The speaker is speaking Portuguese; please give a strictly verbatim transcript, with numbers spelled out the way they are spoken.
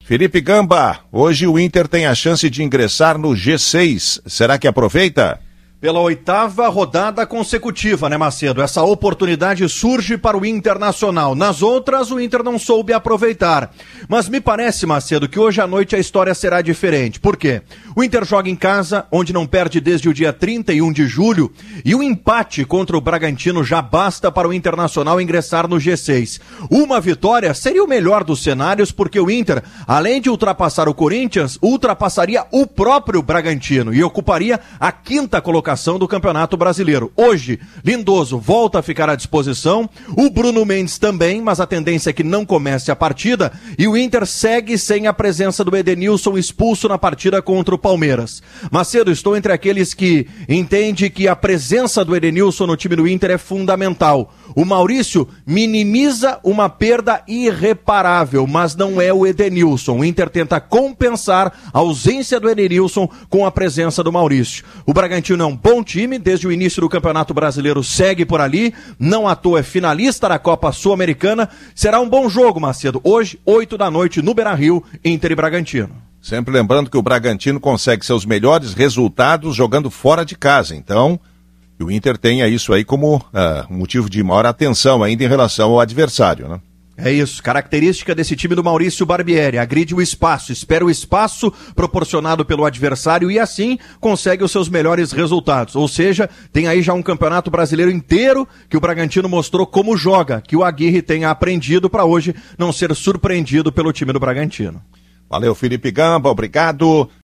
Felipe Gamba, hoje o Inter tem a chance de ingressar no G seis. Será que aproveita? Pela oitava rodada consecutiva, né, Macedo? Essa oportunidade surge para o Internacional. Nas outras, o Inter não soube aproveitar. Mas me parece, Macedo, que hoje à noite a história será diferente. Por quê? O Inter joga em casa, onde não perde desde o dia trinta e um de julho, e o empate contra o Bragantino já basta para o Internacional ingressar no G seis. Uma vitória seria o melhor dos cenários, porque o Inter, além de ultrapassar o Corinthians, ultrapassaria o próprio Bragantino e ocuparia a quinta colocação do Campeonato Brasileiro. Hoje, Lindoso volta a ficar à disposição, o Bruno Mendes também, mas a tendência é que não comece a partida, e o Inter segue sem a presença do Edenilson expulso na partida contra o Palmeiras. Macedo, estou entre aqueles que entende que a presença do Edenilson no time do Inter é fundamental. O Maurício minimiza uma perda irreparável, mas não é o Edenilson. O Inter tenta compensar a ausência do Edenilson com a presença do Maurício. O Bragantino é um bom time, desde o início do Campeonato Brasileiro segue por ali, não à toa é finalista da Copa Sul-Americana. Será um bom jogo, Macedo. Hoje, oito da noite, no Beira-Rio, Inter e Bragantino. Sempre lembrando que o Bragantino consegue seus melhores resultados jogando fora de casa, então o Inter tenha isso aí como uh, motivo de maior atenção ainda em relação ao adversário, né? É isso, característica desse time do Maurício Barbieri, agride o espaço, espera o espaço proporcionado pelo adversário e assim consegue os seus melhores resultados. Ou seja, tem aí já um campeonato brasileiro inteiro que o Bragantino mostrou como joga, que o Aguirre tenha aprendido para hoje não ser surpreendido pelo time do Bragantino. Valeu, Felipe Gamba, obrigado.